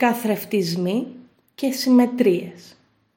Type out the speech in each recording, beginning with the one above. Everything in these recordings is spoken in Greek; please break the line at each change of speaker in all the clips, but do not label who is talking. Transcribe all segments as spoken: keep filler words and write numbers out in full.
καθρεφτισμοί και συμμετρίες.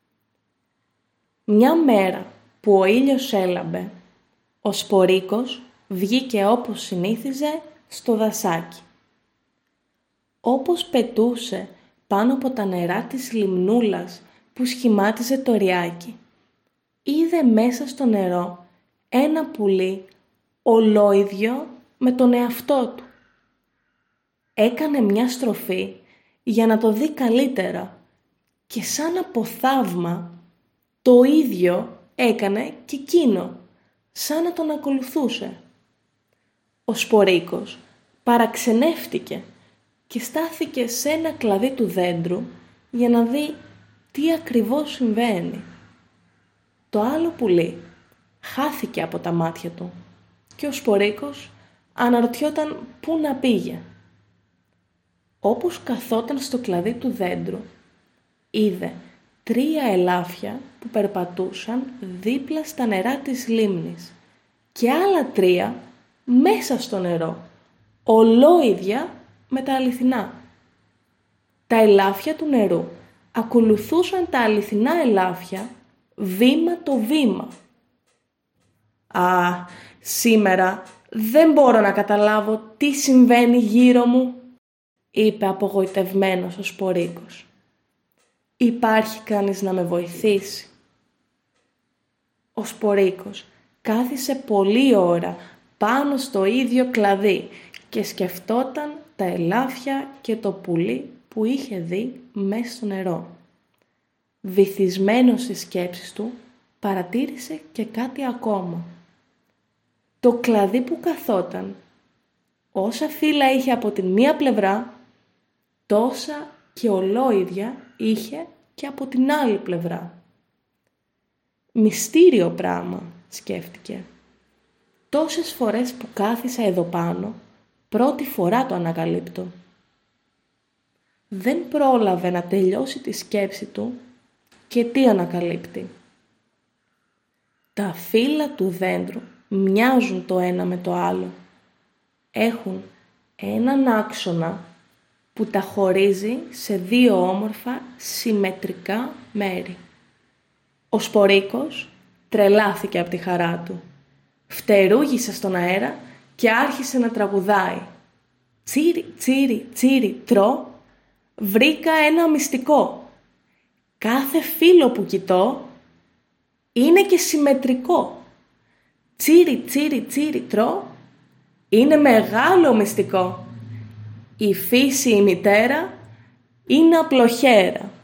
Μια μέρα που ο ήλιος έλαμπε, ο Σπορίκος βγήκε όπως συνήθιζε στο δασάκι. Όπως πετούσε πάνω από τα νερά της λιμνούλας που σχημάτιζε το ριάκι, είδε μέσα στο νερό ένα πουλί ολόιδιο με τον εαυτό του. Έκανε μια στροφή για να το δει καλύτερα και σαν από θαύμα το ίδιο έκανε και εκείνο, σαν να τον ακολουθούσε. Ο Σπορίκος παραξενεύτηκε και στάθηκε σε ένα κλαδί του δέντρου για να δει τι ακριβώς συμβαίνει. Το άλλο πουλί χάθηκε από τα μάτια του και ο Σπορίκος αναρωτιόταν πού να πήγε. Όπως καθόταν στο κλαδί του δέντρου, είδε τρία ελάφια που περπατούσαν δίπλα στα νερά της λίμνης και άλλα τρία μέσα στο νερό, ολόιδια με τα αληθινά. Τα ελάφια του νερού ακολουθούσαν τα αληθινά ελάφια βήμα το βήμα. «Α, σήμερα δεν μπορώ να καταλάβω τι συμβαίνει γύρω μου», είπε απογοητευμένος ο Σπορίκος. «Υπάρχει κανείς να με βοηθήσει?» Ο Σπορίκος κάθισε πολλή ώρα πάνω στο ίδιο κλαδί και σκεφτόταν τα ελάφια και το πουλί που είχε δει μέσα στο νερό. Βυθισμένος στις σκέψεις του, παρατήρησε και κάτι ακόμα. Το κλαδί που καθόταν, όσα φύλλα είχε από την μία πλευρά, τόσα και ολόιδια είχε και από την άλλη πλευρά. «Μυστήριο πράγμα», σκέφτηκε. «Τόσες φορές που κάθισα εδώ πάνω, πρώτη φορά το ανακαλύπτω». Δεν πρόλαβε να τελειώσει τη σκέψη του και τι ανακαλύπτει. Τα φύλλα του δέντρου μοιάζουν το ένα με το άλλο. Έχουν έναν άξονα που τα χωρίζει σε δύο όμορφα συμμετρικά μέρη. Ο Σπορίκος τρελάθηκε από τη χαρά του. Φτερούγησε στον αέρα και άρχισε να τραγουδάει. «Τσίρι, τσίρι, τσίρι, τρώ, βρήκα ένα μυστικό. Κάθε φύλλο που κοιτώ είναι και συμμετρικό. Τσίρι, τσίρι, τσίρι, τρώ, είναι μεγάλο μυστικό. Η φύση η μητέρα είναι απλοχέρα».